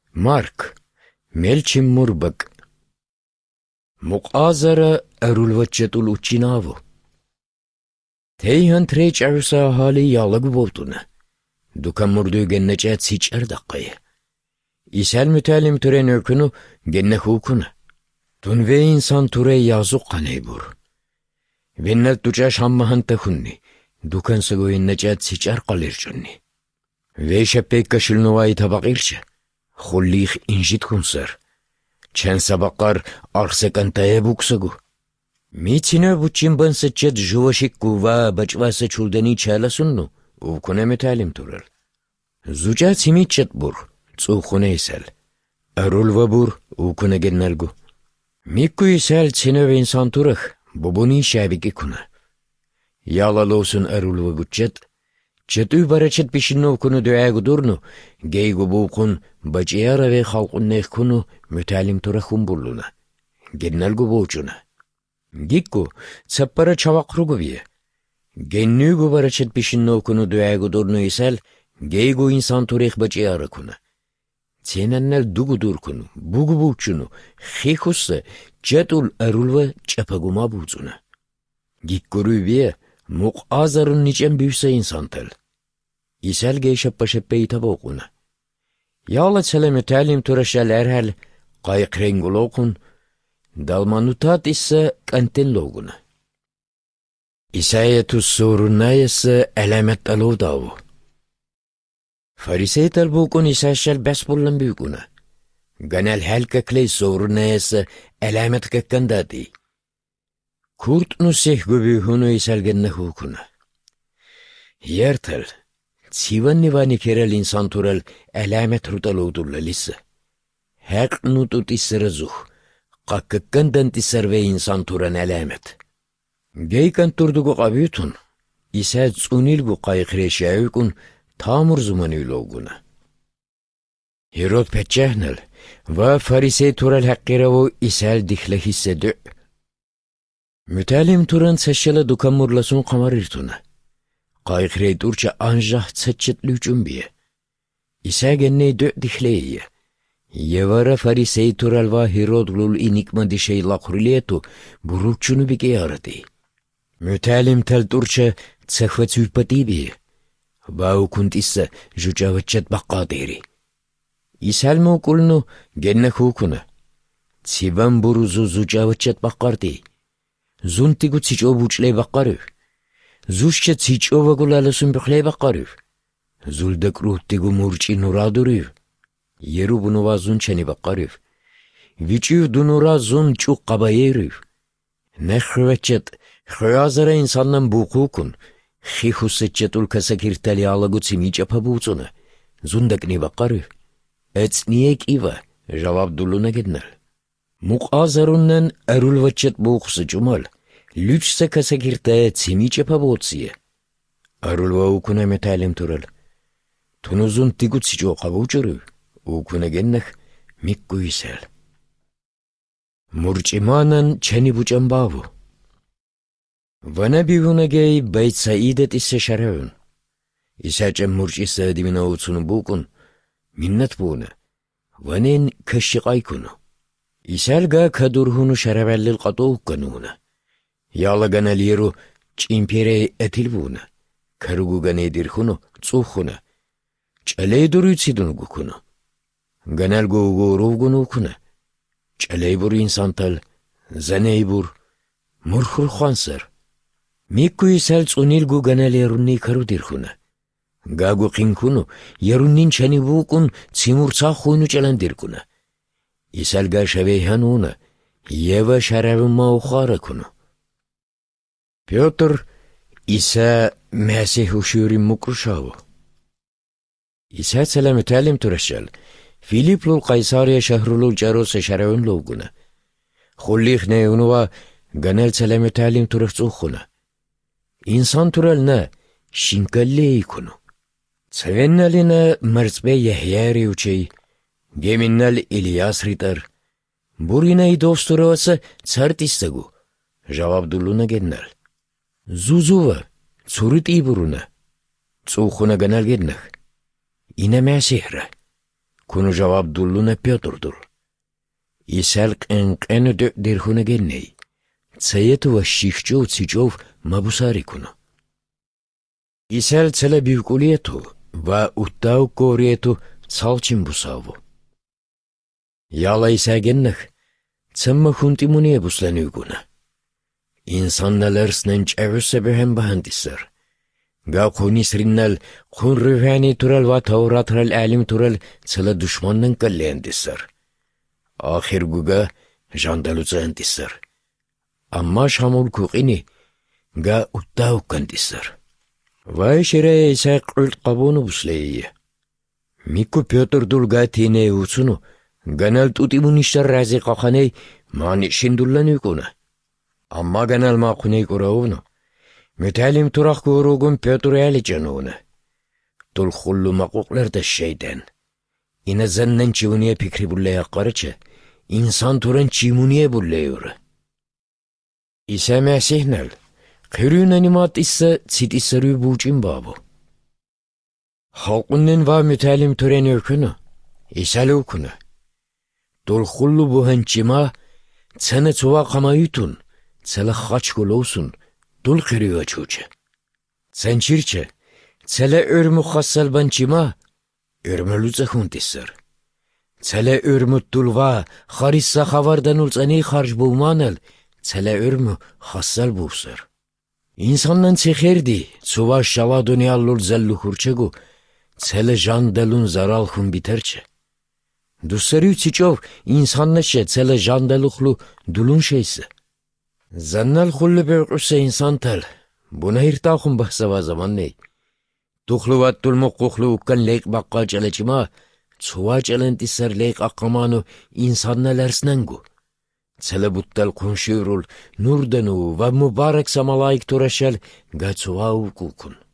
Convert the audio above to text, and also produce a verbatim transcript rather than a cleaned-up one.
Марк, Мельчим Мурбак. Муқазара арулвачатул учинаву. Тейхан треч арса хали ялагу болтуна. Дукан мурду геннечат сич ардаққайы. İsel mütelim türen ökünü genne hukuna. Tun ve insan türe yazık kaney bur. Vennel tuca şammahan tahunni. Dukan sıgı innecet siçar kalir cunni. Ve şeppek kaşılnuvayı tabakirçe. Xullih injit kunsar. Çen sabakar arsakantaya buksagu. Mitine buçin ban sıçet juvaşik kuva baçva sıçuldani çala sunnu. Ukune mütelim türel. Zuca simitçet bur. Tsukhune isel. Arulva bur, ukune gennelgu. Mikku isel çinöv insan turah, bubuni şabiki kuna. Yalalosun arulva gucet, çetü baracet pişinno kunu döğegu durnu, geygu bukun, bacıyara ve halkun nehkunu, mütalim turahun burluna. Gennelgu boğcuna. Gikku, tsappara çavakrugu biye. Gennügu baracet pişinno kunu döğegu durnu isel, geygu insan turah bacıyara kuna. Ценаннал дугудуркуну, бугубучуну, хихуsse, четул арулва чапагума буцуна. Гиккурубие, мук азарун ничем büyse insantал. İsel geyşappa şeppeyi tabokuna. Yağla seleme talim turaşal erhal, qayık rengulokun, dalmanutat ise kanten loguna. İsayetus sorunayası elamet alo davu. Farisey talbukun isashal bas bullan büyükuna. Ganal halka kley sorunayası elamet kakkandati. Kurt nusih gübühunu isal genne hukuna. Yertal, tsivan nivani kerel insan tural elamet rutaludurla lisa. Hak nutut israzuh, kakkakkandan tisar ve insan turan elamet. Geykan turdugu qabiyutun, isa tsunilgu qayıkreşayukun, Tamur zumanıyla olguna. Herod petçehnel ve farisey tural hakkiravu isel dikle hissedü. Mütalim turan seşyala dukamurlasun kamarirtuna. Qayıkrey turça anjah tsaçetli cümbiye. İsa genney dö dikleye. Yevara farisey tural va Herodlul inikma dişey lakuriliyetu burukçunu bige aradı. Mütalim tel turça tsakvat sülpati biye. Bağ kunt ise jucavacet bakkaderi. İsel mi okulunu genne hukuna. Tsivan buruzu jucavacet bakkardi. Zuntigu tsiço buçley bakkarı. Zuşçe tsiço vagulalasın bükley bakkarı. Zuldak ruhtigu murçi nuradurı. Yeru bunuva zunçeni bakkarı. Viçiv dunura zun çuk kabayeri. Ne hıvacet, hıyazara insandan bukukun. Хихусетчетул касакиртали алагу цимича пабуцуна. Зундакни бақару. Эцниек ива. Жаваб дулуна геднал. Муқазаруннан арулвачет буқсы чумал. Лючса касакиртая цимича пабуция. Арулва укуна металим турал. Тунузун тигуцичо қабучуру. Укуна геннах микку исел. Мурчиманан чани бучамбаву. Vana bivunagay bayt saidet isse şarevun. İsaçem murç isse divina utsunu bukun. Minnet buna. Vanen kaşık aykunu. İsalga kadurhunu şarevellil qatoğuk kanuna. Yala ganaliru çimpire etil buna. Karugu ganedir hunu tsuhuna. Çaley duru tsidun gukunu. Ganal gugu ruvgunu kuna. Çaley bur insantal. Zaney bur. Murhul khansar. Mikku isel tsunilgu ganal yerunni karu dirkhuna. Gagu qinkunu yerunnin çani bukun tsimursa khunu çalan dirkuna. İsel ga şaveyhanuna yeva şaravma ukhara kunu. Piotr İsa Mesih uşurim mukruşavu. İsa selamü talim turaşal. Filiplul Kaysariya şahrulul carosa şaravun loguna. Xullih ne unuva ganal selamü talim turaşukhuna. İnsan turalna şinkalli kunu. Sevennalina marzbe Yahyari uçey. Geminnal İlyas ritar. Burinay dosturavasa tsart istagu. Javab duluna gennal. Zuzuva tsurit iburuna. Tsukhuna ganal gennal. İne mesihra. Kunu cevap dulluna Piotr'dur. İsel qenqen dirhuna genney. Цаету ва шихчов цичов мабусари куну. İsel цела бивкулиету ва уттау кориету цалчин бусаву. Яла İsa gennэх цамма хунтимуния буслану куна. İnsanlarırsnen çevüsse behem bahandisar. Ga kunisrinnal kun rühani tural va tavratral alim tural цела düşmanın kalleendisar. Ahir guga jandaluza endisar. Amma şamul kuqini ga uttav kandisar. Vay şireye İsa qult qabunu busleye. Miku Piotr dulga tine usunu ganal tutimunishtar razi qaqaney mani shindullan kuna. Amma ganal maquney kuravunu. Mütalim turaq kurugun Piotr ali canuna. Tul khullu maquqlarda şeyden. İna zannan çivuniye pikri bullaya qarıça. İnsan turan çimuniye bulleyur. İsa Mesih'nel, qirun animat issa sit isarı buçin babu. Halkının va mütalim tören ökünü, İsa'l ökünü. Dol khullu buhançima, tsana tsuva qamayutun, tsala xaç golowsun, dol qiriyo çuça. Tsançirçe, tsala örmü xassal bançima, örmülüza huntisar. Tsala örmü dulva, xarissa xavardan ultsani xarj bulmanal, Цела örmü xassal buvsar. İnsandan çekerdi, suva şala dünyallul zellu hurçegu, цела jandalun zaral hun biterçe. Dussarı çiçov, insanlaşa цела jandalukhlu dulun şeyse. Zannal khullu beqüsse insantal, buna hirtahun bahsava zaman ney. Tukhlu vattul muqqukhlu ukkan leyk bakka çalaçima, suva çalantisar leyk akkamanu insanlarsnangu. Цела буттал kunşirul nurdanu va mübarek samalayik toraşal gaçuva ukukun.